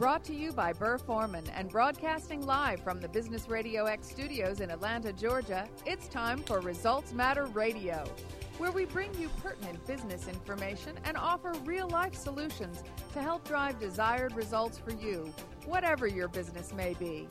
Brought to you by Burr Foreman and broadcasting live from the Business Radio X studios in Atlanta, Georgia, it's time for Results Matter Radio, where we bring you pertinent business information and offer real-life solutions to help drive desired results for you, whatever your business may be.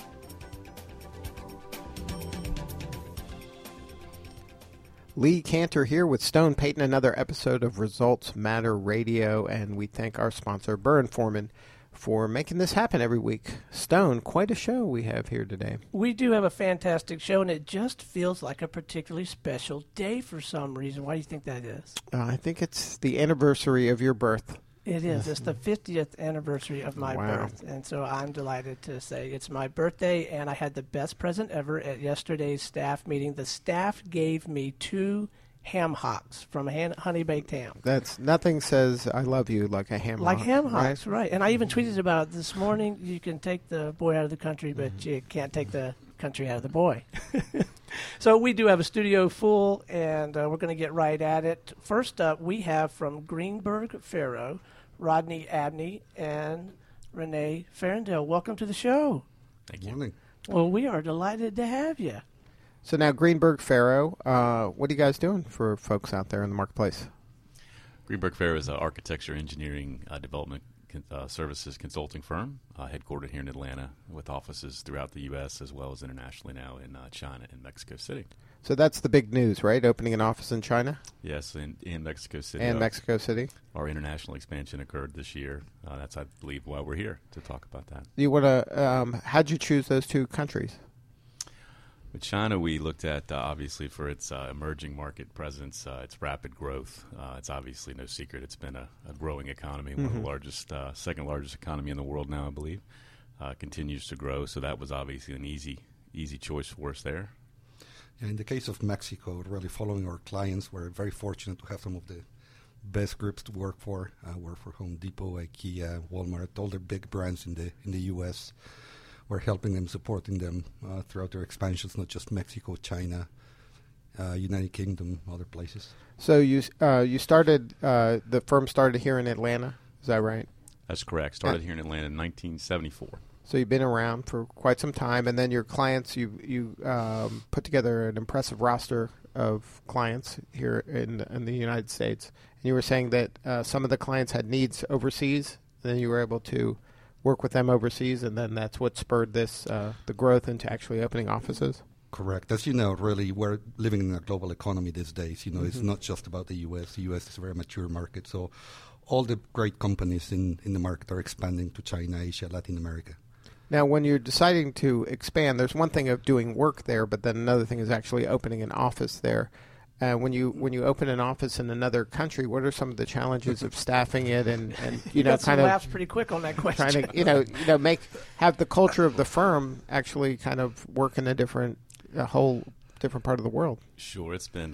Lee Cantor here with Stone Payton, another episode of Results Matter Radio, and we thank our sponsor, Burr Foreman, for making this happen every week. Stone, quite a show we have here today. We do have a fantastic show, and it just feels like a particularly special day for some reason. Why do you think that is? I think it's the anniversary of your birth. It is. It's the 50th anniversary of my birth, and so I'm delighted to say it's my birthday, and I had the best present ever at yesterday's staff meeting. The staff gave me 2 ham hocks from Honey Baked Ham. That's nothing says I love you like a ham hock. Like ham hocks, right. And I even tweeted about it this morning. You can take the boy out of the country, but you can't take the country out of the boy. So we do have a studio full, and we're going to get right at it. First up, we have from Greenberg Faro, Rodney Abney and Renee Farrendale. Welcome to the show. Thank you. Well, we are delighted to have you. So now Greenberg Faro, what are you guys doing for folks out there in the marketplace? Greenberg Faro is an architecture, engineering, development services consulting firm headquartered here in Atlanta with offices throughout the U.S. as well as internationally now in China and Mexico City. So that's the big news, right? Opening an office in China? Yes, in Mexico City. And Mexico City? Our international expansion occurred this year. That's, I believe, why we're here to talk about that. You want to? How'd you choose those 2 countries? With China, we looked at, obviously, for its emerging market presence, its rapid growth. It's obviously no secret. It's been a growing economy, one of the largest, second largest economy in the world now, I believe. Continues to grow, so that was obviously an easy choice for us there. Yeah, in the case of Mexico, really following our clients, we're very fortunate to have some of the best groups to work for. Work for Home Depot, IKEA, Walmart, all the big brands in the U.S., We're helping them, supporting them throughout their expansions, not just Mexico, China, United Kingdom, other places. So you started, the firm started here in Atlanta, is that right? That's correct. Started here in Atlanta in 1974. So you've been around for quite some time, and then your clients, you put together an impressive roster of clients here in the United States. And you were saying that some of the clients had needs overseas, and then you were able to work with them overseas, and then that's what spurred this, the growth into actually opening offices? Correct. As you know, really, we're living in a global economy these days. You know, it's not just about the U.S. The U.S. is a very mature market, so all the great companies in the market are expanding to China, Asia, Latin America. Now, when you're deciding to expand, there's one thing of doing work there, but then another thing is actually opening an office there. When you open an office in another country, what are some of the challenges of staffing it and you know, kind of laughs pretty quick on that question. Trying to have the culture of the firm actually kind of work in a whole different part of the world. Sure, it's been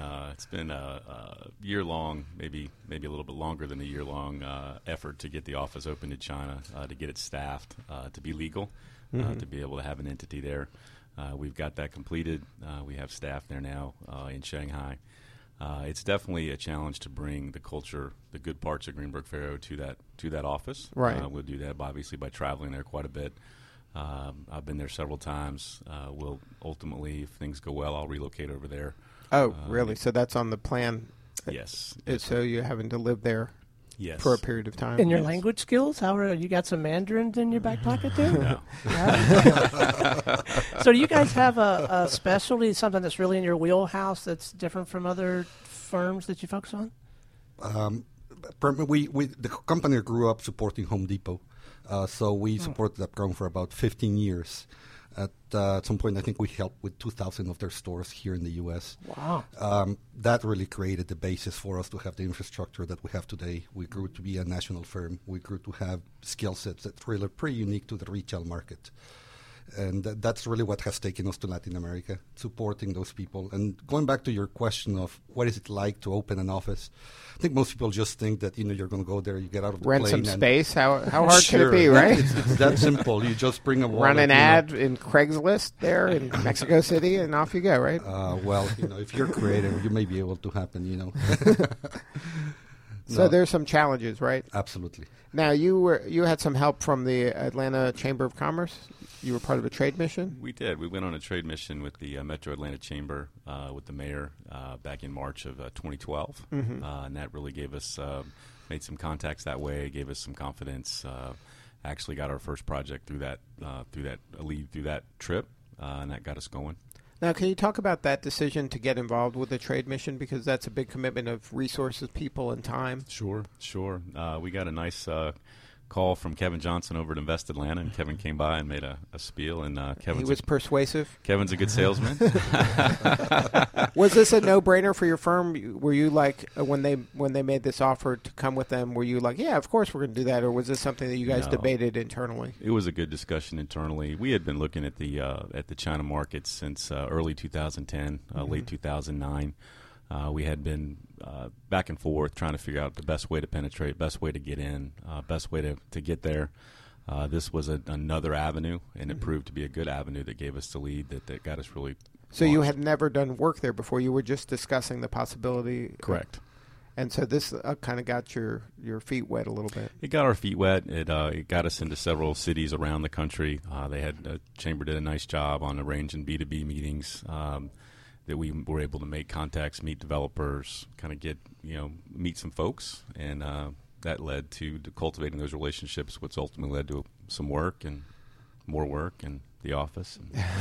a year-long, maybe a little bit longer than a year-long effort to get the office open in China, to get it staffed, to be legal, to be able to have an entity there. We've got that completed. We have staff there now in Shanghai. It's definitely a challenge to bring the culture, the good parts of Greenberg Faro to that office. Right. We'll do that obviously by traveling there quite a bit. I've been there several times. We'll ultimately, if things go well, I'll relocate over there. Oh, really? So that's on the plan? Yes. So you're having to live there yes. for a period of time? And your language skills? How are you got some Mandarin in your back pocket there? No. So do you guys have a specialty, something that's really in your wheelhouse that's different from other firms that you focus on? The company grew up supporting Home Depot. So we supported that ground for about 15 years. At some point, I think we helped with 2,000 of their stores here in the U.S. Wow. That really created the basis for us to have the infrastructure that we have today. We grew to be a national firm. We grew to have skill sets that's really pretty unique to the retail market. And that's really what has taken us to Latin America, supporting those people. And going back to your question of what is it like to open an office, I think most people just think that, you're going to go there, you get out of the Rent plane. Rent some space? How hard sure, could it be, right? It's that simple. You just bring a wallet. Run an ad in Craigslist there in Mexico City, and off you go, right? Well, if you're creative, you may be able to happen, So there's some challenges, right? Absolutely. Now you had some help from the Atlanta Chamber of Commerce. You were part of a trade mission. We did. We went on a trade mission with the Metro Atlanta Chamber with the mayor back in March of 2012, and that really gave us made some contacts that way, gave us some confidence. Actually, got our first project through that lead through that trip, and that got us going. Now, can you talk about that decision to get involved with the trade mission, because that's a big commitment of resources, people, and time? Sure. We got a nice call from Kevin Johnson over at Invest Atlanta, and Kevin came by and made a spiel. And he was persuasive. Kevin's a good salesman. Was this a no-brainer for your firm? Were you like, when they made this offer to come with them, were you like, yeah, of course we're going to do that, or was this something that you guys debated internally? It was a good discussion internally. We had been looking at the China market since early 2010, late 2009. We had been back and forth trying to figure out the best way to penetrate, best way to get in, best way to get there. This was another avenue, and it proved to be a good avenue that gave us the lead that got us really So launched. You had never done work there before. You were just discussing the possibility. Correct. And so this kind of got your feet wet a little bit. It got our feet wet. It got us into several cities around the country. Chamber did a nice job on arranging B2B meetings. That we were able to make contacts, meet developers, kind of meet some folks, and that led to cultivating those relationships, which ultimately led to some work and more work in the office.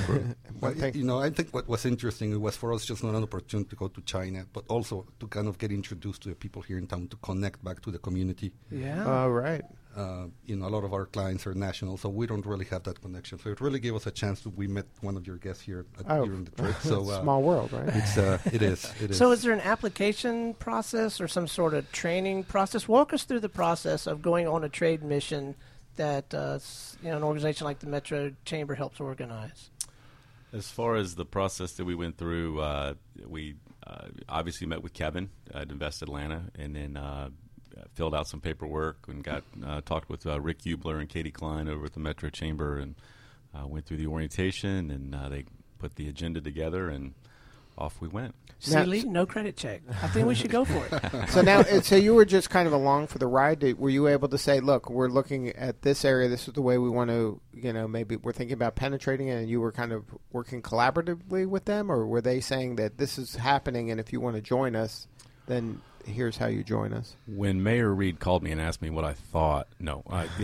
I think what was interesting was for us just not an opportunity to go to China, but also to kind of get introduced to the people here in town, to connect back to the community. Yeah. Right. A lot of our clients are national, so we don't really have that connection. So it really gave us a chance we met one of your guests here during the trip. So small world, right? It is. So is there an application process or some sort of training process? Walk us through the process of going on a trade mission that an organization like the Metro Chamber helps organize. As far as the process that we went through, we obviously met with Kevin at Invest Atlanta, and then filled out some paperwork and got talked with Rick Hubler and Katie Klein over at the Metro Chamber, and went through the orientation, and they put the agenda together, and off we went. Silly, no credit check. I think we should go for it. So you were just kind of along for the ride. Were you able to say, look, we're looking at this area, this is the way we want to, maybe we're thinking about penetrating it, and you were kind of working collaboratively with them, or were they saying that this is happening, and if you want to join us, then here's how you join us? When Mayor Reed called me and asked me what I thought, no,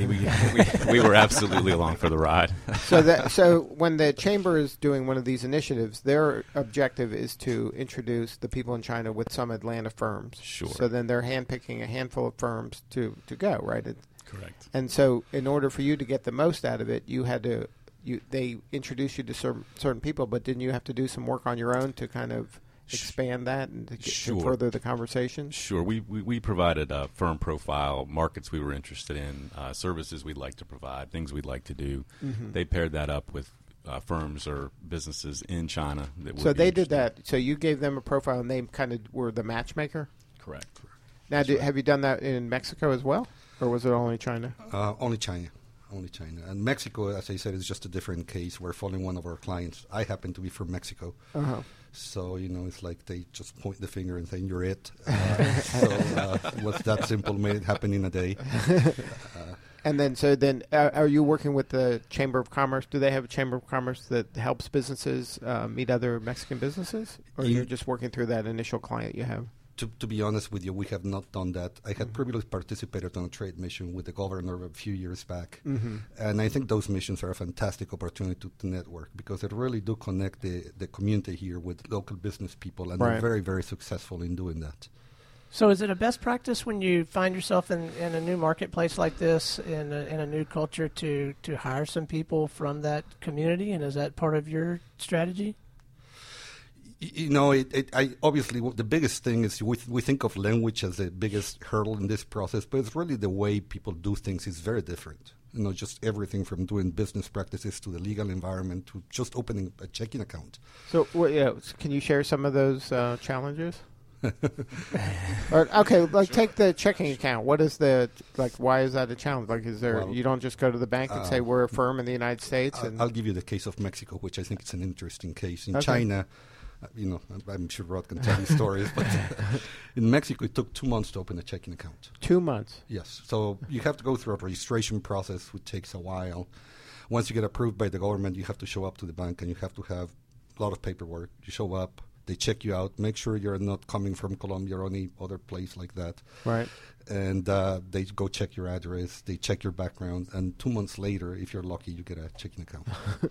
we were absolutely along for the ride. So when the chamber is doing one of these initiatives, their objective is to introduce the people in China with some Atlanta firms. Sure. So then they're handpicking a handful of firms to go, right? Correct. And so in order for you to get the most out of it, you had to they introduced you to certain people, but didn't you have to do some work on your own to kind of expand that and to further the conversation? Sure. We provided a firm profile, markets we were interested in, services we'd like to provide, things we'd like to do. Mm-hmm. They paired that up with firms or businesses in China. So they did that. So you gave them a profile, and they kind of were the matchmaker? Correct. Now, have you done that in Mexico as well, or was it only China? Only China. And Mexico, as I said, is just a different case. We're following one of our clients. I happen to be from Mexico. Uh-huh. So, it's like they just point the finger and say, you're it. It was that simple, made it happen in a day. And then, are you working with the Chamber of Commerce? Do they have a Chamber of Commerce that helps businesses meet other Mexican businesses? Or you're just working through that initial client you have? To be honest with you, we have not done that. I had previously participated on a trade mission with the governor a few years back. Mm-hmm. And I think those missions are a fantastic opportunity to network, because they really do connect the community here with local business people, and they're very, very successful in doing that. So is it a best practice when you find yourself in a new marketplace like this, in a new culture, to hire some people from that community? And is that part of your strategy? Obviously, the biggest thing is we think of language as the biggest hurdle in this process, but it's really the way people do things is very different. Just everything from doing business practices to the legal environment to just opening a checking account. So, can you share some of those challenges? Take the checking account. What is why is that a challenge? You don't just go to the bank and say we're a firm in the United States? I'll give you the case of Mexico, which I think is an interesting case. In China, I'm sure Rod can tell you stories, but in Mexico it took 2 months to open a checking account. 2 months? Yes. So you have to go through a registration process, which takes a while. Once you get approved by the government, you have to show up to the bank, and you have to have a lot of paperwork. You show up, they check you out, make sure you're not coming from Colombia or any other place like that. Right. And they go check your address, they check your background, and 2 months later, if you're lucky, you get a checking account.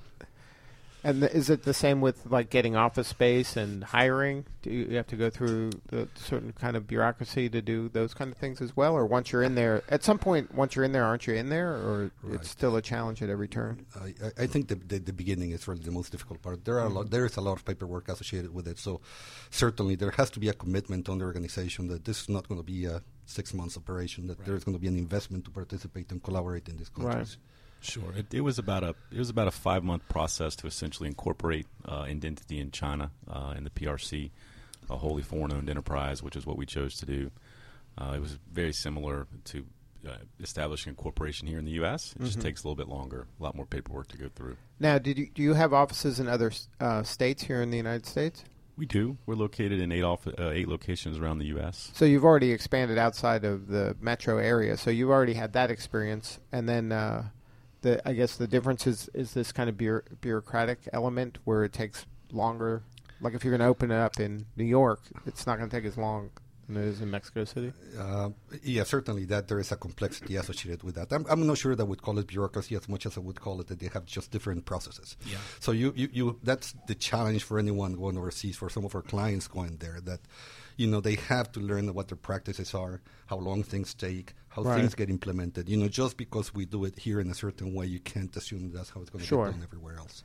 And is it the same with like getting office space and hiring? Do you have to go through the certain kind of bureaucracy to do those kind of things as well? Or once you're in there, at some point, once you're in there, aren't you in there? Or it's still a challenge at every turn? I think the beginning is really the most difficult part. There is a lot of paperwork associated with it. So certainly there has to be a commitment on the organization that this is not going to be a 6 months operation, that there's going to be an investment to participate and collaborate in these countries. Right. Sure, it was about a 5-month process to essentially incorporate Identity in China in the PRC, a wholly foreign-owned enterprise, which is what we chose to do. It was very similar to establishing a corporation here in the U.S. It just takes a little bit longer, a lot more paperwork to go through. Now, do you have offices in other states here in the United States? We do. We're located in 8 locations around the U.S. So you've already expanded outside of the metro area. So you've already had that experience, and then. I guess the difference is this kind of bureaucratic element where it takes longer. Like if you're going to open it up in New York, it's not going to take as long than it is in Mexico City. Yeah, certainly that there is a complexity associated with that. I'm not sure that I would call it bureaucracy as much as I would call it that they have just different processes. Yeah. So you that's the challenge for anyone going overseas, for some of our clients going there, that they have to learn what their practices are, how long things take, how things get implemented. Just because we do it here in a certain way, you can't assume that's how it's going to get done everywhere else.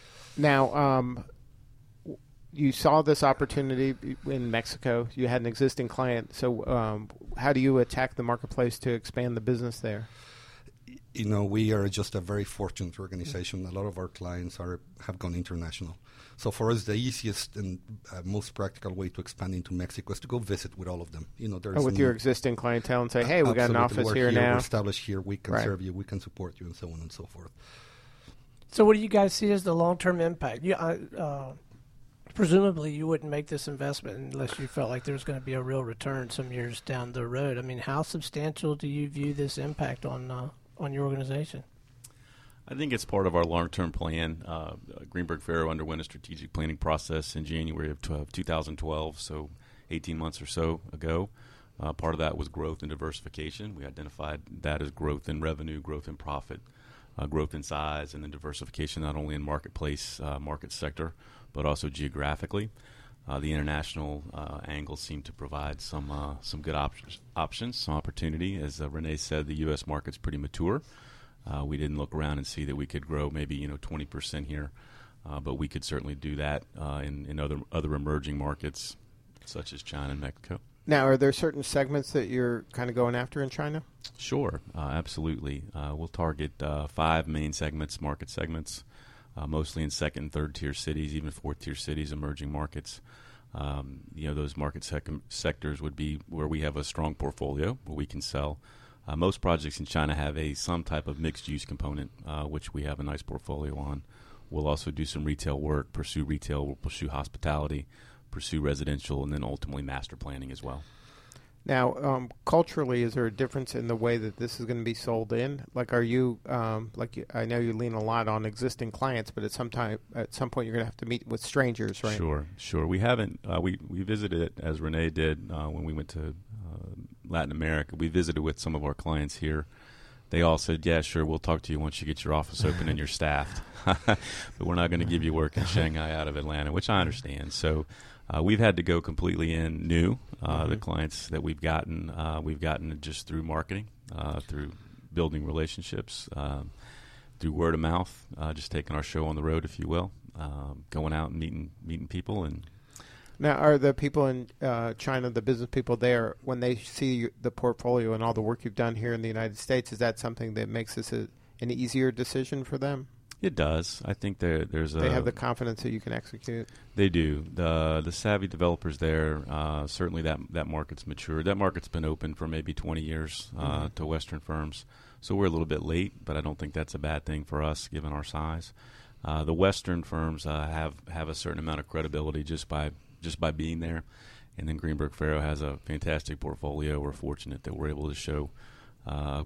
Now, you saw this opportunity in Mexico. You had an existing client. So how do you attack the marketplace to expand the business there? We are just a very fortunate organization. A lot of our clients have gone international. So for us, the easiest and most practical way to expand into Mexico is to go visit with all of them. With your existing clientele and say, hey, we got an office here now. We're established here. We can serve you. We can support you, and so on and so forth. So what do you guys see as the long-term impact? Presumably you wouldn't make this investment unless you felt like there was going to be a real return some years down the road. I mean, how substantial do you view this impact on your organization? I think it's part of our long-term plan. Greenberg Faro underwent a strategic planning process in January of 2012, so 18 months or so ago. Part of that was growth and diversification. We identified that as growth in revenue, growth in profit, growth in size, and then diversification not only in marketplace, market sector, but also geographically. The international angle seemed to provide some good options, some opportunity. As Renee said, the U.S. market's pretty mature. We didn't look around and see that we could grow maybe 20% here, but we could certainly do that in other emerging markets such as China and Mexico. Now, are there certain segments that you're kind of going after in China? Sure, absolutely. We'll target 5 main market segments, mostly in second and third tier cities, even fourth tier cities, emerging markets. Those market sectors would be where we have a strong portfolio where we can sell. Most projects in China have some type of mixed-use component, which we have a nice portfolio on. We'll also do some retail work, pursue retail, we'll pursue hospitality, pursue residential, and then ultimately master planning as well. Now, culturally, is there a difference in the way that this is going to be sold in? Like, are you I know you lean a lot on existing clients, but at some point you're going to have to meet with strangers, right? Sure. We haven't. We visited it, as Renee did when we went to Latin America. We visited with some of our clients here. They all said, yeah, sure, we'll talk to you once you get your office open and you're staffed. But we're not going to give you work in Shanghai out of Atlanta, which I understand. So we've had to go completely in new. The clients that we've gotten just through marketing, through building relationships, through word of mouth, just taking our show on the road, if you will, going out and meeting people. And now, are the people in China, the business people there, when they see the portfolio and all the work you've done here in the United States, is that something that makes this an easier decision for them? It does. I think they have the confidence that you can execute. They do. The savvy developers there, certainly that market's mature. That market's been open for maybe 20 years to Western firms. So we're a little bit late, but I don't think that's a bad thing for us given our size. The Western firms have a certain amount of credibility just by being there, and then Greenberg Faro has a fantastic portfolio. We're fortunate that we're able to show a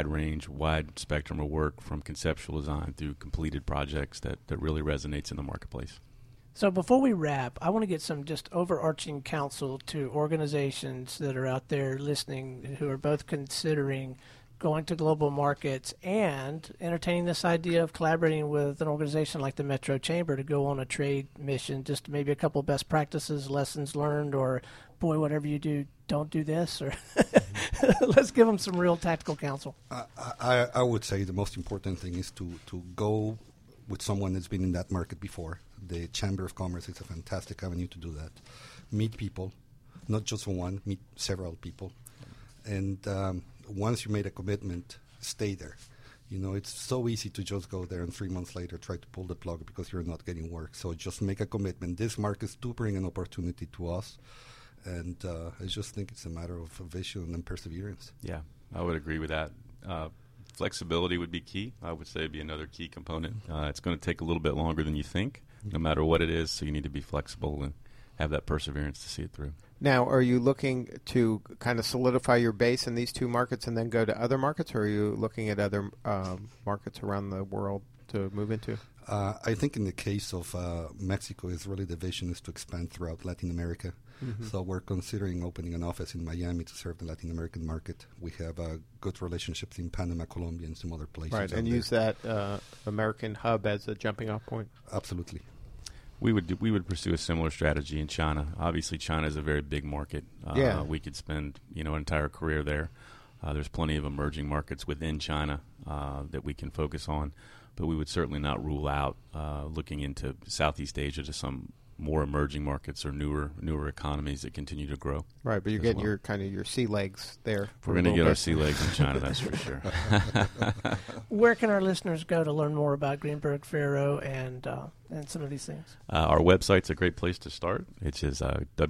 wide spectrum of work from conceptual design through completed projects that really resonates in the marketplace. So before we wrap, I want to get some just overarching counsel to organizations that are out there listening who are both considering going to global markets and entertaining this idea of collaborating with an organization like the Metro Chamber to go on a trade mission, just maybe a couple of best practices, lessons learned, or, boy, whatever you do, don't do this, or let's give them some real tactical counsel. I would say the most important thing is to go with someone that's been in that market before. The Chamber of Commerce is a fantastic avenue to do that. Meet people, not just one, meet several people. And once you made a commitment, stay there. You know, it's so easy to just go there and 3 months later try to pull the plug because you're not getting work. So just make a commitment. These markets do bring an opportunity to us. And I just think it's a matter of vision and perseverance. Yeah, I would agree with that. Flexibility would be key. I would say be another key component. It's going to take a little bit longer than you think, no matter what it is, so you need to be flexible and have that perseverance to see it through. Now, are you looking to kind of solidify your base in these two markets and then go to other markets, or are you looking at other markets around the world to move into? I think in the case of Mexico, is really the vision is to expand throughout Latin America. Mm-hmm. So we're considering opening an office in Miami to serve the Latin American market. We have good relationships in Panama, Colombia, and some other places. Right, and use that American hub as a jumping off point. Absolutely. We would pursue a similar strategy in China. Obviously, China is a very big market. We could spend an entire career there. There's plenty of emerging markets within China that we can focus on, but we would certainly not rule out looking into Southeast Asia to some more emerging markets or newer economies that continue to grow. Right, but you're getting your sea legs there. We're going to get our sea legs in China, that's for sure. Where can our listeners go to learn more about Greenberg Faro and some of these things? Our website's a great place to start. It's just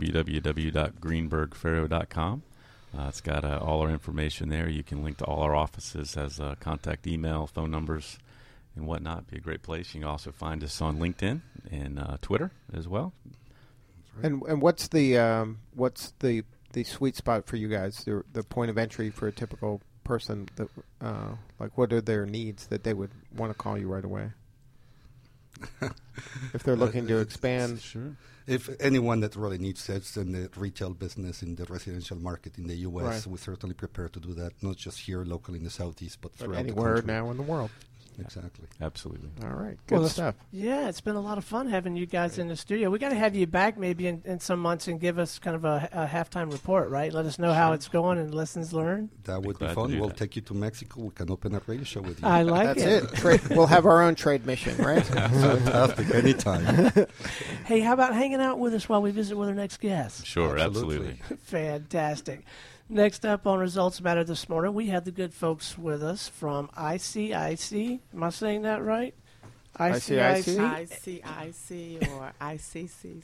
www.greenbergfaro.com. It's got all our information there. You can link to all our offices, has contact email, phone numbers, and whatnot. Be a great place. You can also find us on LinkedIn and Twitter as well. And what's the sweet spot for you guys? The point of entry for a typical person. That like, what are their needs that they would want to call you right away? If they're looking to expand, sure. If anyone that really needs sets in the retail business in the residential market in the U.S., right. We're certainly prepared to do that, not just here locally in the Southeast, but throughout anywhere the country. now in the world. Exactly. Absolutely. All right. Good stuff. Yeah, it's been a lot of fun having you guys in the studio. We got to have you back maybe in some months and give us kind of a halftime report, right? Let us know how it's going and lessons learned. That would be fun. We'll take you to Mexico. We can open a radio show with you. I like That's it. We'll have our own trade mission, right? Fantastic. Anytime. Hey, how about hanging out with us while we visit with our next guest? Sure, absolutely. Fantastic. Next up on Results Matter this morning, we have the good folks with us from ICIC. Am I saying that right? ICIC or ICC.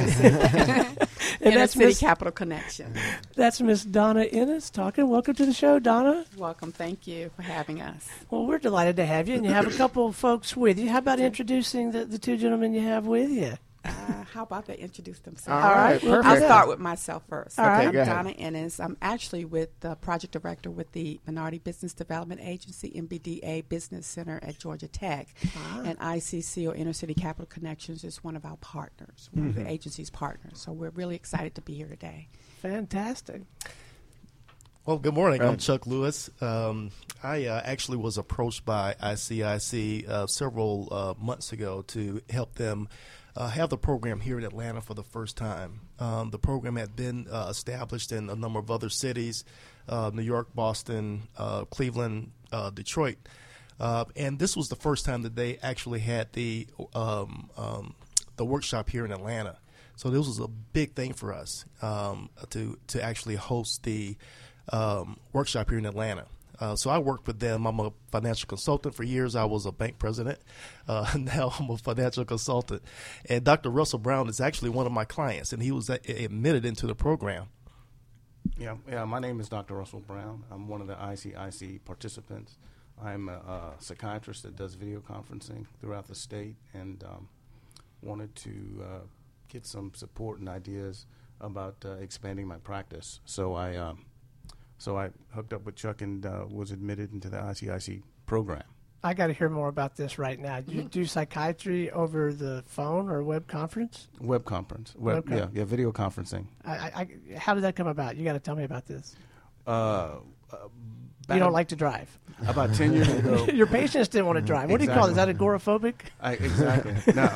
And that's City Capital Connection. That's Miss Donna Ennis talking. Welcome to the show, Donna. Welcome. Thank you for having us. Well, we're delighted to have you, and you have a couple of folks with you. How about introducing the two gentlemen you have with you? How about they introduce themselves? All right, perfect. I'll start with myself first. All right. I'm Donna Ennis. I'm actually with the project director with the Minority Business Development Agency, MBDA Business Center at Georgia Tech. And ICC, or Inner City Capital Connections, is one of our partners, one of the agency's partners. So we're really excited to be here today. Fantastic. Well, good morning. I'm Chuck Lewis. I actually was approached by ICIC several months ago to help them have the program here in Atlanta for the first time. The program had been established in a number of other cities, New York, Boston, Cleveland, Detroit. And this was the first time that they actually had the workshop here in Atlanta. So this was a big thing for us to actually host the workshop here in Atlanta. So I worked with them. I'm a financial consultant. For years, I was a bank president. Now I'm a financial consultant. And Dr. Russell Brown is actually one of my clients, and he was admitted into the program. Yeah. My name is Dr. Russell Brown. I'm one of the ICIC participants. I'm a psychiatrist that does video conferencing throughout the state, and wanted to get some support and ideas about expanding my practice. So I hooked up with Chuck and was admitted into the ICIC program. I got to hear more about this right now. Do you do psychiatry over the phone or web conference? Web conference. Web Yeah, video conferencing. How did that come about? You got to tell me about this. You Back don't like to drive. about 10 years ago. Your patients didn't want to drive. What do you call it? Is that agoraphobic? Exactly. No,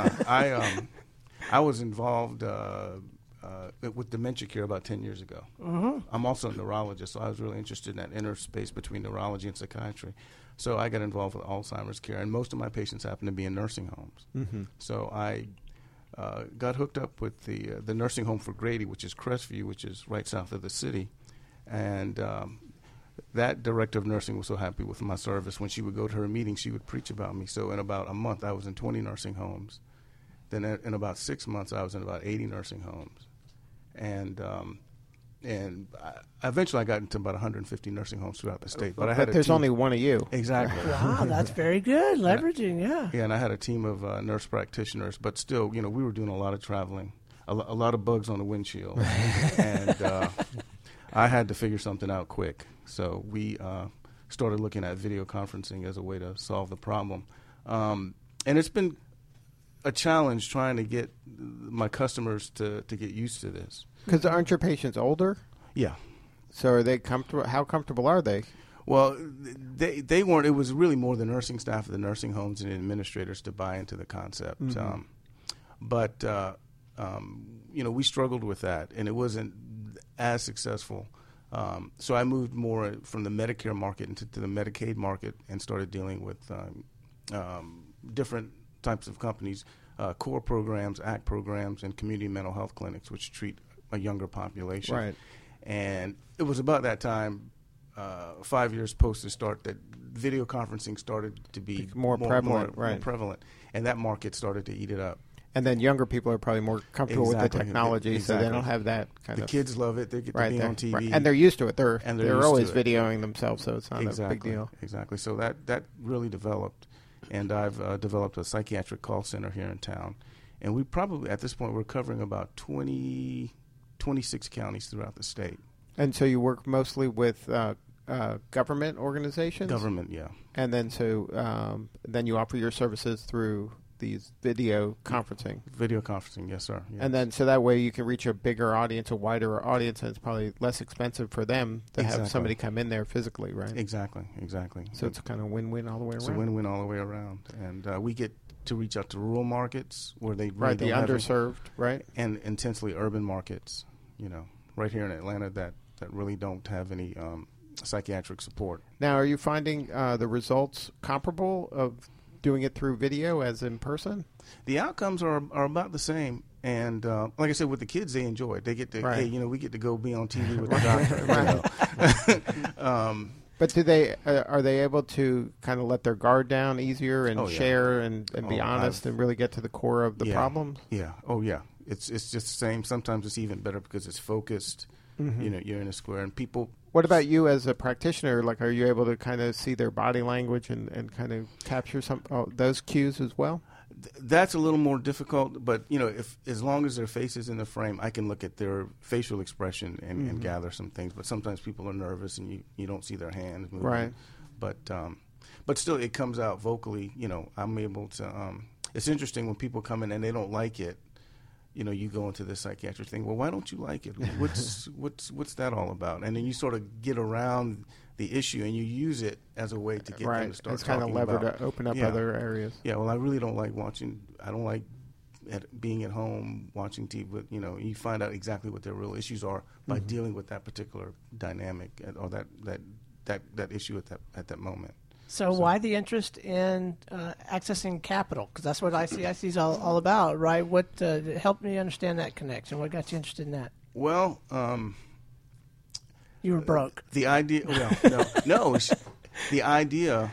I was involved with dementia care about 10 years ago. Mm-hmm. I'm also a neurologist, so I was really interested in that inner space between neurology and psychiatry. So I got involved with Alzheimer's care, and most of my patients happen to be in nursing homes. Mm-hmm. So I got hooked up with the nursing home for Grady, which is Crestview, which is right south of the city. And that director of nursing was so happy with my service. When she would go to her meeting, she would preach about me. So in about a month, I was in 20 nursing homes. Then in about 6 months, I was in about 80 nursing homes. And eventually I got into about 150 nursing homes throughout the state. But I had there's team. only one of you. Exactly. Wow, that's very good. Leveraging, yeah. Yeah, and I had a team of nurse practitioners, but still, we were doing a lot of traveling, a lot of bugs on the windshield. And I had to figure something out quick. So we started looking at video conferencing as a way to solve the problem. And it's been a challenge trying to get my customers to get used to this. Because aren't your patients older? Yeah. So are they comfortable? How comfortable are they? Well, they weren't. It was really more the nursing staff of the nursing homes and administrators to buy into the concept. Mm-hmm. But we struggled with that, and it wasn't as successful. So I moved more from the Medicare market into the Medicaid market and started dealing with different types of companies, core programs, ACT programs, and community mental health clinics, which treat a younger population. Right. And it was about that time, 5 years post the start, that video conferencing started to be more prevalent, right? More prevalent, and that market started to eat it up. And then younger people are probably more comfortable with the technology, so they don't have that kind of. The kids love it; they get to be on TV, right. And they're used to it. They're always videoing videoing themselves, so it's not a big deal. Exactly. So that really developed, and I've developed a psychiatric call center here in town, and we probably at this point we're covering about 26 counties throughout the state. And so you work mostly with government organizations? Government, yeah. And then then you offer your services through these video conferencing? Video conferencing, yes, sir. Yes. And then so that way you can reach a bigger audience, a wider audience, and it's probably less expensive for them to have somebody come in there physically, right? Exactly. So it's kind of win-win all the way around. It's a win-win all the way around. And we get to reach out to rural markets where they really the underserved, right? And intensely urban markets, right here in Atlanta that really don't have any psychiatric support. Now, are you finding the results comparable of doing it through video as in person? The outcomes are about the same. And like I said, with the kids, they enjoy it. They get to, we get to go be on TV with the doctor. But are they able to kind of let their guard down easier and share and be honest and really get to the core of the problems? Yeah. Oh, yeah. It's just the same. Sometimes it's even better because it's focused. Mm-hmm. You're in a square, and people. What about you as a practitioner? Like, are you able to kind of see their body language and kind of capture those cues as well? That's a little more difficult, but if as long as their face is in the frame, I can look at their facial expression and gather some things. But sometimes people are nervous and you don't see their hands moving. Right. But still, it comes out vocally. I'm able to. It's interesting when people come in and they don't like it. You go into this psychiatric thing. Well, why don't you like it? What's that all about? And then you sort of get around the issue and you use it as a way to get them to start it's kind of lever about, to open up other areas. Yeah, well, I really don't like watching. I don't like being at home watching TV. But you find out exactly what their real issues are by dealing with that particular dynamic or that issue at that moment. So why the interest in accessing capital? Because that's what ICIC is all about, right? What help me understand that connection? What got you interested in that? Well, you were broke. The idea, the idea.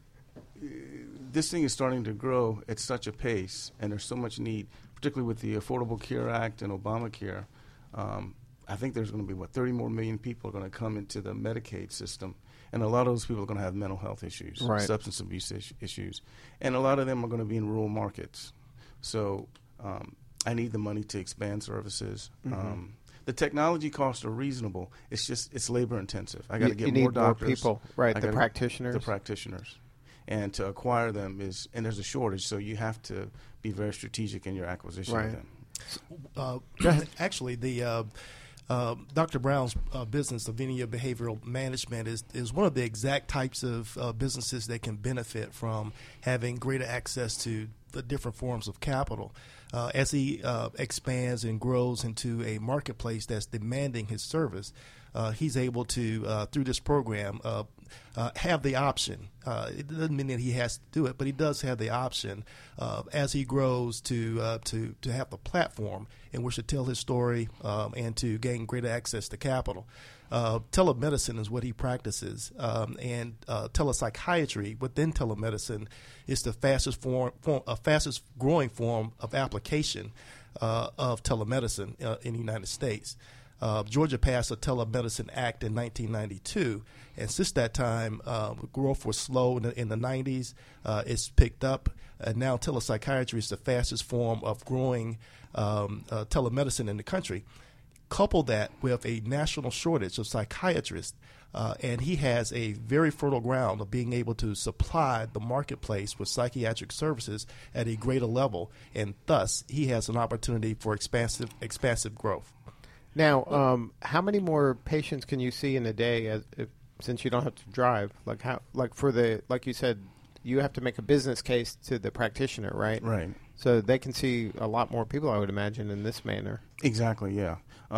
This thing is starting to grow at such a pace, and there's so much need, particularly with the Affordable Care Act and Obamacare. I think there's going to be 30 more million people are going to come into the Medicaid system. And a lot of those people are going to have mental health issues, right. substance abuse issues. And a lot of them are going to be in rural markets. So I need the money to expand services. Mm-hmm. The technology costs are reasonable. It's labor intensive. I got to get more more doctors. More people, right? The practitioners. The practitioners. And to acquire them and there's a shortage, so you have to be very strategic in your acquisition right. of them. Actually, the Dr. Brown's business, Avinia Behavioral Management, is one of the exact types of businesses that can benefit from having greater access to the different forms of capital. As he expands and grows into a marketplace that's demanding his service, he's able to, through this program, have the option. It doesn't mean that he has to do it, but he does have the option as he grows to have the platform in which to tell his story and to gain greater access to capital. Telemedicine is what he practices, and telepsychiatry within telemedicine is the fastest growing form of application of telemedicine in the United States. Georgia passed a Telemedicine Act in 1992, and since that time, growth was slow in the 90s. It's picked up, and now telepsychiatry is the fastest form of growing telemedicine in the country. Couple that with a national shortage of psychiatrists, and he has a very fertile ground of being able to supply the marketplace with psychiatric services at a greater level, and thus he has an opportunity for expansive growth. Now, how many more patients can you see in a day since you don't have to drive? Like you said, you have to make a business case to the practitioner, right? Right. So they can see a lot more people, I would imagine, in this manner. Exactly, yeah.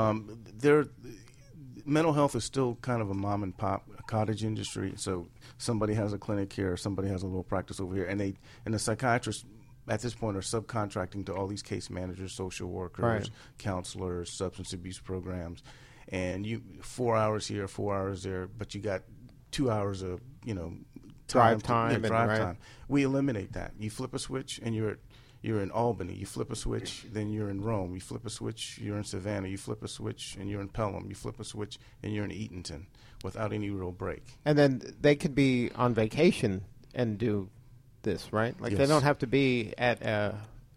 Mental health is still kind of a mom and pop cottage industry. So somebody has a clinic here, somebody has a little practice over here, and the psychiatrists at this point are subcontracting to all these case managers, social workers, right. counselors, substance abuse programs, and you 4 hours here, 4 hours there, but you got 2 hours of drive time. We eliminate that. You flip a switch and you're in Albany. You flip a switch, then you're in Rome. You flip a switch, you're in Savannah. You flip a switch and you're in Pelham. You flip a switch and you're in Eatonton without any real break. And then they could be on vacation and do this, right? Like yes. They don't have to be at a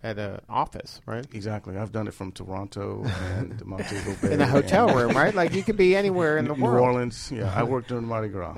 office, right? Exactly. I've done it from Toronto and Montego Bay. In a hotel room, right? Like you could be anywhere in the world. New Orleans, yeah. I worked during Mardi Gras.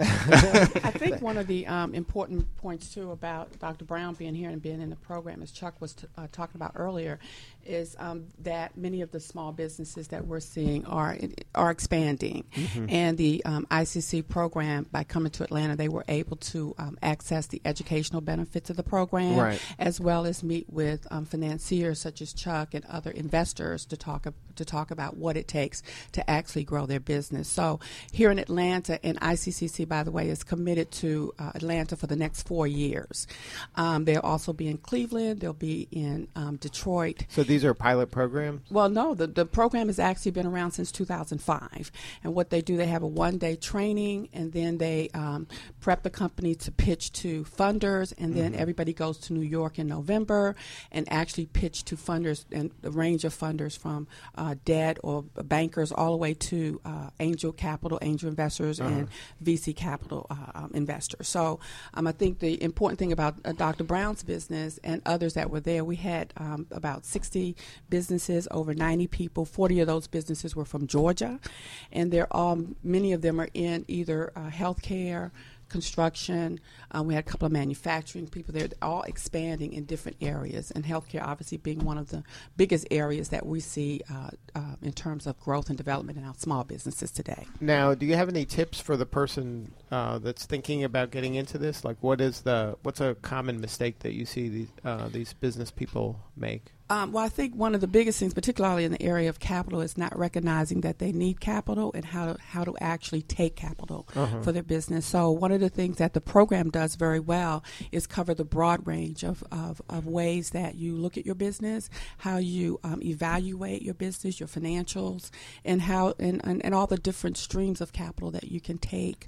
I think one of the important points, too, about Dr. Brown being here and being in the program, as Chuck was talking about earlier, is that many of the small businesses that we're seeing are expanding. Mm-hmm. And the ICC program, by coming to Atlanta, they were able to access the educational benefits of the program, right. as well as meet with financiers such as Chuck and other investors to talk about what it takes to actually grow their business. So here in Atlanta, and ICCC, by the way, is committed to Atlanta for the next 4 years. They'll also be in Cleveland. They'll be in Detroit. So these are pilot programs? Well, no. The program has actually been around since 2005. And what they do, they have a one-day training, and then they prep the company to pitch to funders, and then everybody goes to New York in November and actually pitch to funders, and a range of funders from debt or bankers all the way to angel capital, angel investors, and VC capital investors. So I think the important thing about Dr. Brown's business and others that were there, we had about 60 businesses, over 90 people. 40 of those businesses were from Georgia, and many of them are in either healthcare, construction. We had a couple of manufacturing people there, all expanding in different areas, and healthcare obviously being one of the biggest areas that we see in terms of growth and development in our small businesses today. Now, do you have any tips for the person that's thinking about getting into this? Like, what's a common mistake that you see these business people make? Well, I think one of the biggest things, particularly in the area of capital, is not recognizing that they need capital and how to actually take capital for their business. So one of the things that the program does very well is cover the broad range of ways that you look at your business, how you evaluate your business, your financials, and how and all the different streams of capital that you can take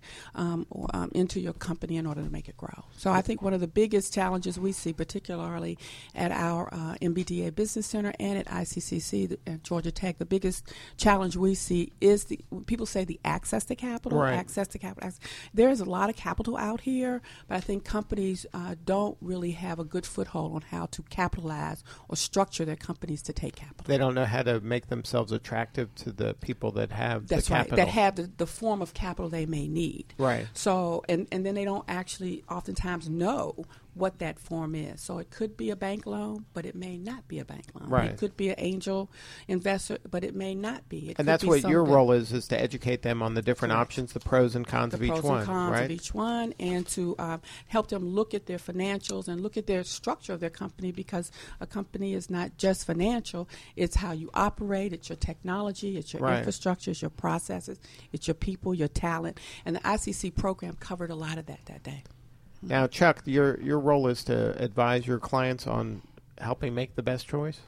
into your company in order to make it grow. So I think one of the biggest challenges we see, particularly at our MBDA Business Center and at ICCC at Georgia Tech, the biggest challenge we see is people say the access to capital. Right. Access to capital. There is a lot of capital out here, but I think companies don't really have a good foothold on how to capitalize or structure their companies to take capital. They don't know how to make themselves attractive to the people that have That's the right. capital. That have the form of capital they may need. Right. So, and then they don't actually oftentimes know what that form is. So it could be a bank loan, but it may not be a bank loan. Right. It could be an angel investor, but it may not be. And that's what your role is to educate them on the different Correct. options, the pros and cons of each one, the pros and cons right? of each one, and to help them look at their financials and look at their structure of their company, because a company is not just financial. It's how you operate, it's your technology, it's your Right. infrastructure, it's your processes, it's your people, your talent. And the ICC program covered a lot of that day. Now, Chuck, your role is to advise your clients on helping make the best choice?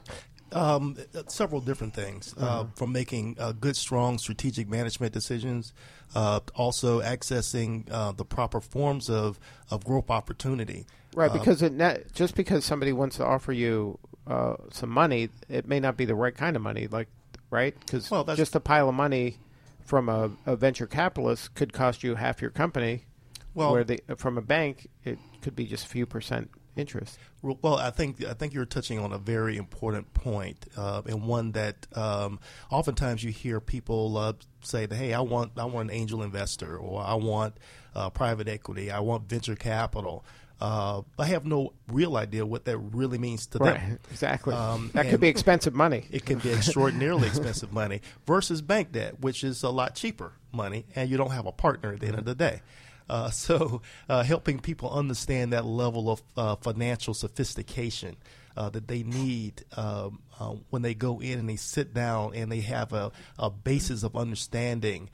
Several different things, from making good, strong strategic management decisions, also accessing the proper forms of growth opportunity. Right, because just because somebody wants to offer you some money, it may not be the right kind of money, right? Because just a pile of money from a venture capitalist could cost you half your company, where from a bank, it could be just a few % interest. Well, I think you're touching on a very important point, and one that oftentimes you hear people say that, hey, I want an angel investor, or I want private equity, I want venture capital. I have no real idea what that really means to them. Right, exactly. That could be expensive money. It can be extraordinarily expensive money versus bank debt, which is a lot cheaper money, and you don't have a partner at the end of the day. So helping people understand that level of financial sophistication that they need when they go in and they sit down and they have a basis of understanding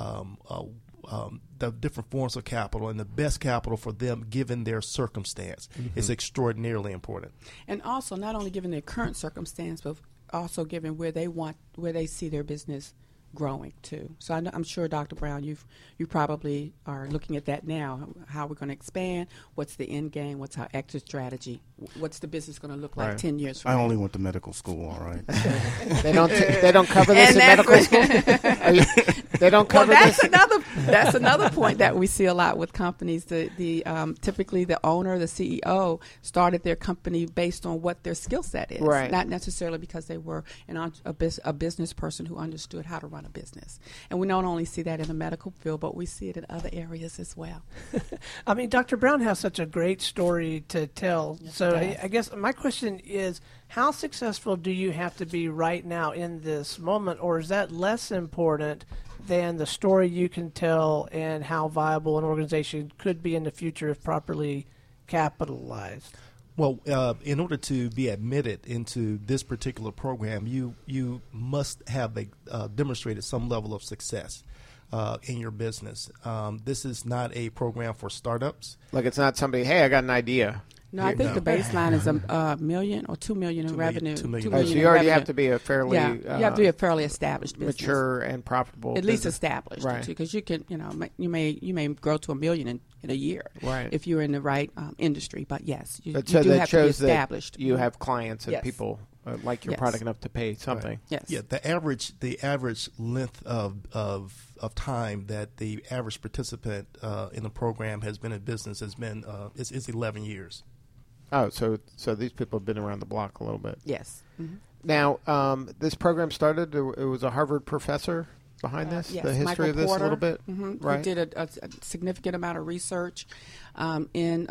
the different forms of capital and the best capital for them given their circumstance is extraordinarily important. And also, not only given their current circumstance, but also given where they see their business growing too. So I'm sure, Dr. Brown, you probably are looking at that now. How we're going to expand? What's the end game? What's our exit strategy? What's the business going to look like 10 years from now? I only went to medical school. All right. They don't cover this in medical school. They don't cover this. That's another point that we see a lot with companies. Typically the owner, the CEO, started their company based on what their skill set is, right. Not necessarily because they were a business person who understood how to run a business. And we don't only see that in the medical field, but we see it in other areas as well. I mean, Dr. Brown has such a great story to tell. Yes, so I guess my question is, how successful do you have to be right now in this moment, or is that less important than the story you can tell and how viable an organization could be in the future if properly capitalized? Well, in order to be admitted into this particular program, you must have demonstrated some level of success in your business. This is not a program for startups. Like, it's not somebody, hey, I got an idea. No, I think the baseline is $1 million or $2 million in revenue. $2 million. So you already have to be a fairly you have to be a fairly established business, mature and profitable, at least established, right? Because you can, you may grow to $1 million in a year, right? If you're in the right industry. But yes, you do that have to be established. That you have clients and yes. people like your product enough to pay something. Right. Yes. Yeah. The average length of time that the average participant in the program has been in business has been is 11 years. Oh, so these people have been around the block a little bit. Yes. Mm-hmm. Now, this program started. It was a Harvard professor behind this. Yes, the history Michael of this Porter, a little bit, right? Who did a significant amount of research in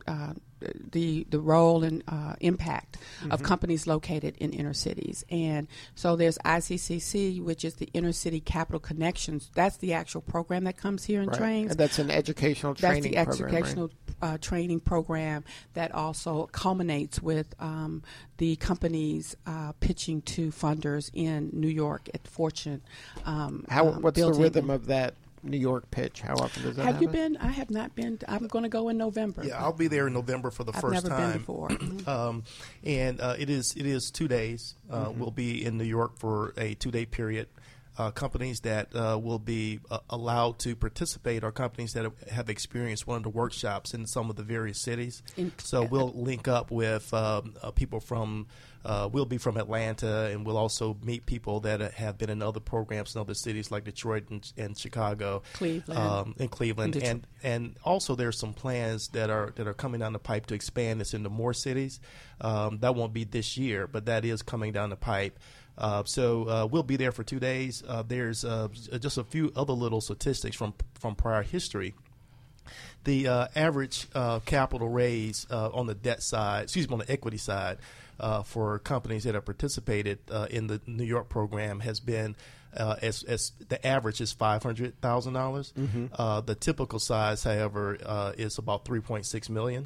the role and impact of companies located in inner cities. And so there's ICCC, which is the Inner City Capital Connections. That's the actual program that comes here and trains. And that's an educational training program. That's the educational training program that also culminates with the companies pitching to funders in New York at Fortune. What's the rhythm of that New York pitch? How often does that happen? Have you been? I have not been. I'm going to go in November. Yeah, I'll be there in November for the first time. I've never been before. And it is 2 days. We'll be in New York for a 2-day period. companies that will be allowed to participate are companies that have experienced one of the workshops in some of the various cities. So we'll link up with people from, we'll be from Atlanta, and we'll also meet people that have been in other programs in other cities like Detroit and Chicago, Cleveland, and also there's some plans that are coming down the pipe to expand this into more cities. That won't be this year, but that is coming down the pipe. So we'll be there for 2 days. There's just a few other little statistics from prior history. The average capital raise on the debt side, on the equity side, for companies that have participated in the New York program has been as the average is $500,000. The typical size, however, is about $3.6 million.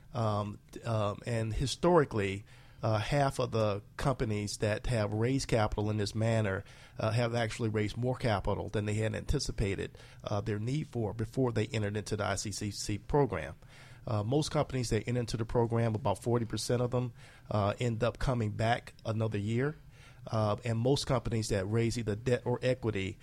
And historically, half of the companies that have raised capital in this manner have actually raised more capital than they had anticipated their need for before they entered into the ICCC program. Most companies that enter into the program, about 40% of them end up coming back another year. And most companies that raise either debt or equity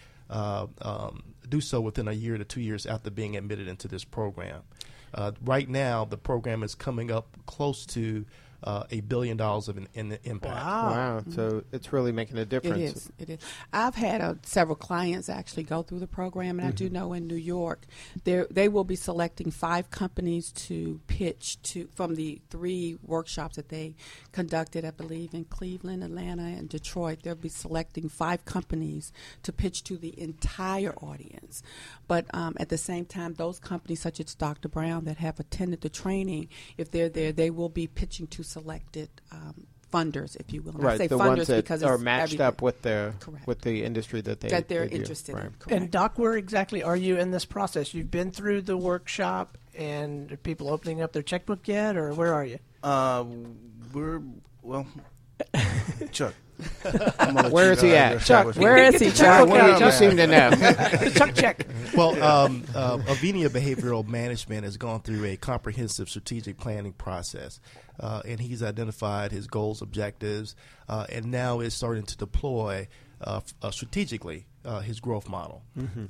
do so within a year to 2 years after being admitted into this program. Right now, the program is coming up close to $1 billion in impact. Wow. So it's really making a difference. It is. I've had several clients actually go through the program, and I do know in New York, they will be selecting 5 companies to pitch to from the 3 workshops that they conducted, I believe, in Cleveland, Atlanta, and Detroit. They'll be selecting 5 companies to pitch to the entire audience. But at the same time, those companies, such as Dr. Brown, that have attended the training, if they're there, they will be pitching to selected funders, if you will. And right, I say the funders ones that because are it's matched up with the industry that they're do. interested in. Correct. And Doc, where exactly are you in this process? You've been through the workshop, and are people opening up their checkbook yet, or where are you? Chuck. Where is he at? Chuck, where is he, Chuck? You seem to know. Chuck check. Well, Avenia Behavioral Management has gone through a comprehensive strategic planning process, and he's identified his goals, objectives, and now is starting to deploy strategically his growth model.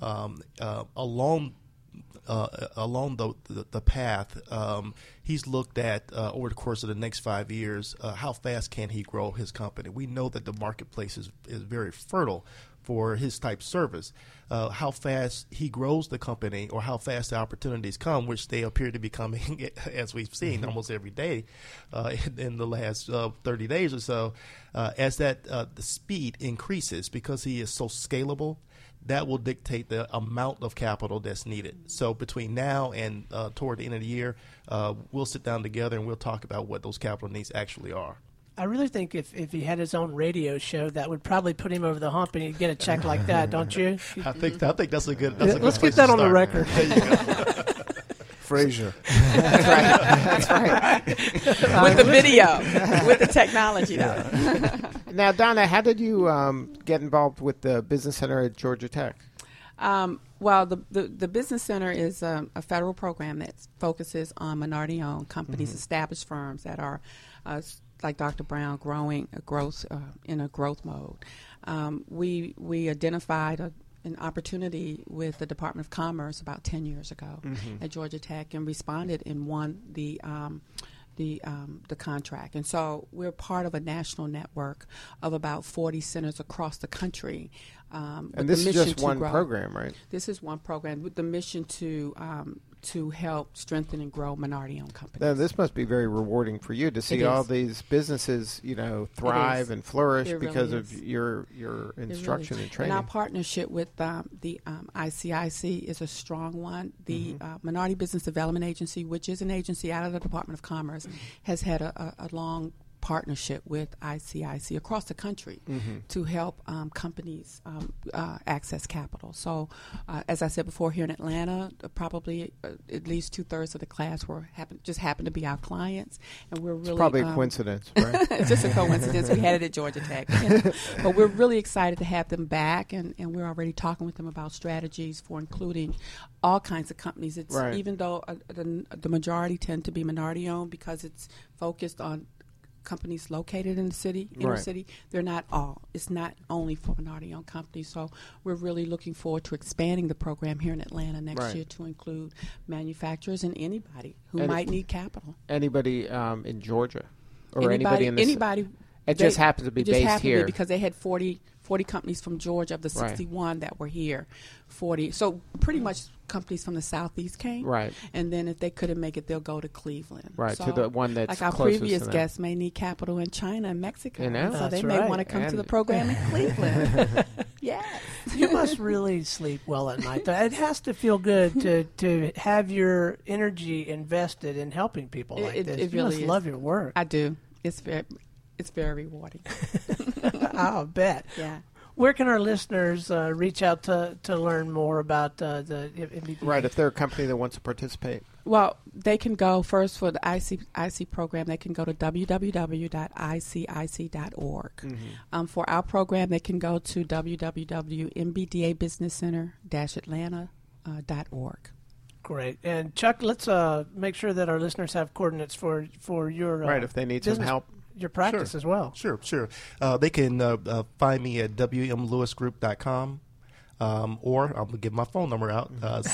Along the path, he's looked at over the course of the next 5 years, how fast can he grow his company. We know that the marketplace is very fertile for his type service. How fast he grows the company, or how fast the opportunities come, which they appear to be coming, as we've seen almost every day in the last 30 days or so, as that the speed increases because he is so scalable. That will dictate the amount of capital that's needed. So between now and toward the end of the year, we'll sit down together and we'll talk about what those capital needs actually are. I really think if he had his own radio show, that would probably put him over the hump, and he'd get a check like that, don't you? I think that's a good. Let's get that on the record. There you go. Frazier. That's right. With the video, with the technology, though. Now, Donna, how did you get involved with the Business Center at Georgia Tech? Well, the Business Center is a federal program that focuses on minority-owned companies, established firms that are, like Dr. Brown, in a growth mode. We identified an opportunity with the Department of Commerce about 10 years ago at Georgia Tech, and responded and won the contract. And so we're part of a national network of about 40 centers across the country. And this is just one program, right? This is one program with the mission to help strengthen and grow minority-owned companies. Now, this must be very rewarding for you to see all these businesses, thrive and flourish because of your instruction and training. And our partnership with the ICIC is a strong one. The Minority Business Development Agency, which is an agency out of the Department of Commerce, has had a long partnership with ICIC across the country to help companies access capital. So, as I said before, here in Atlanta, probably at least 2/3 of the class just happened to be our clients, and we're really it's probably a coincidence, right? It's just a coincidence. We had it at Georgia Tech, but we're really excited to have them back, and we're already talking with them about strategies for including all kinds of companies. It's even though the majority tend to be minority owned because it's focused on companies located in the city, inner Right. city. They're not all. It's not only for minority-owned companies. So we're really looking forward to expanding the program here in Atlanta next Right. year to include manufacturers and anybody who And might need capital. Anybody in Georgia or anybody in the anybody. It just happens to be it just based happened to be here. because they had 40 companies from Georgia of the Right. 61 that were here. 40. So pretty much companies from the Southeast came. Right. And then if they couldn't make it, they'll go to Cleveland. Right, So to the one that's like our closest previous to them. guests may need capital in China and Mexico. You know? So That's they may right. want to come to And- the program in Cleveland. Yes. You must really sleep well at night. It has to feel good to have your energy invested in helping people like It this. really You must is. love your work. I do. It's very rewarding. I'll bet. Yeah. Where can our listeners reach out to learn more about the MBDA? Right, if they're a company that wants to participate. Well, they can go first for the IC program. They can go to www.icic.org. For our program, they can go to www.mbdabusinesscenter-atlanta.org. Great. And Chuck, let's make sure that our listeners have coordinates for your Right, if they need some business- help. your practice Sure. as well. Sure. They can find me at wmlewisgroup.com, or I'm going to give my phone number out,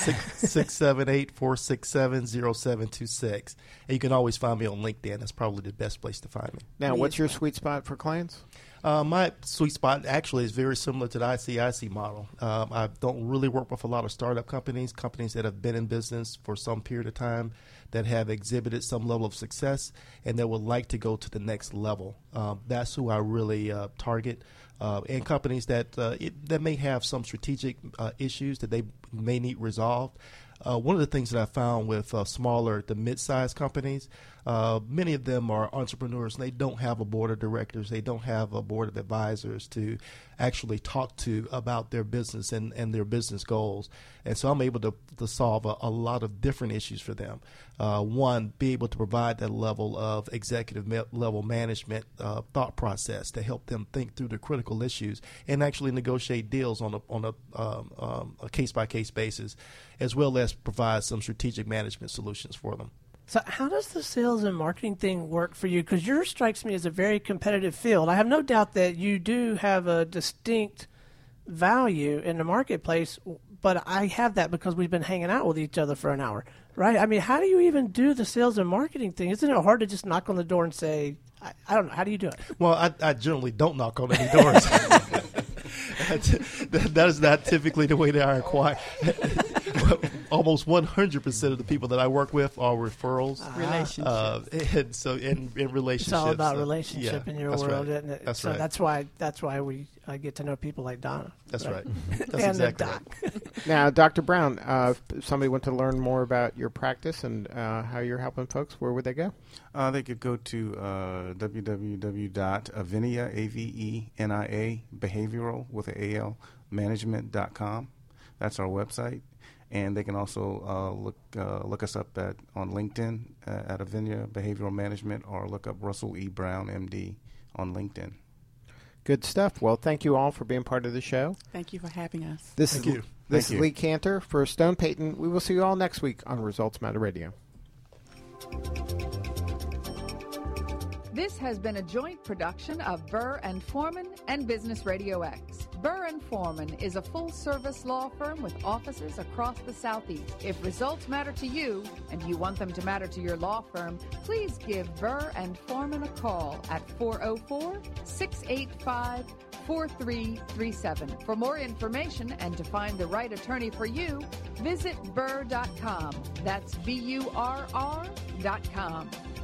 678-467-0726. And you can always find me on LinkedIn. That's probably the best place to find me. Now, Me what's as your well. sweet spot for clients? My sweet spot actually is very similar to the ICIC model. I don't really work with a lot of startup companies that have been in business for some period of time, that have exhibited some level of success, and that would like to go to the next level. That's who I really target. And companies that may have some strategic issues that they may need resolved. One of the things that I found with smaller to mid-sized companies, many of them are entrepreneurs, and they don't have a board of directors. They don't have a board of advisors to actually talk to about their business and their business goals. And so I'm able to solve a lot of different issues for them. One, be able to provide that level of executive level management thought process to help them think through the critical issues and actually negotiate deals on a case-by-case basis, as well as provide some strategic management solutions for them. So how does the sales and marketing thing work for you? Because yours strikes me as a very competitive field. I have no doubt that you do have a distinct value in the marketplace, but I have that because we've been hanging out with each other for an hour, right? I mean, how do you even do the sales and marketing thing? Isn't it hard to just knock on the door and say, I don't know, how do you do it? Well, I generally don't knock on any doors. That is not typically the way that I acquire. Almost 100% of the people that I work with are referrals. Relationships. And so in relationships. It's all about relationship in your that's world, right. isn't it? That's so right. that's why we get to know people like Donna. That's right. That's And exactly the right. doc. Now, Dr. Brown, if somebody wants to learn more about your practice and how you're helping folks, where would they go? They could go to www.avenia, AVENIA, behavioral with an AL, management.com. That's our website. And they can also look us up on LinkedIn at Avenia Behavioral Management, or look up Russell E. Brown, MD, on LinkedIn. Good stuff. Well, thank you all for being part of the show. Thank you for having us. This Thank is you. This Thank is you. Lee Cantor for Stone Payton. We will see you all next week on Results Matter Radio. This has been a joint production of Burr and Foreman and Business Radio X. Burr and Foreman is a full-service law firm with offices across the Southeast. If results matter to you and you want them to matter to your law firm, please give Burr and Foreman a call at 404-685-4337. For more information and to find the right attorney for you, visit burr.com. That's BURR.com.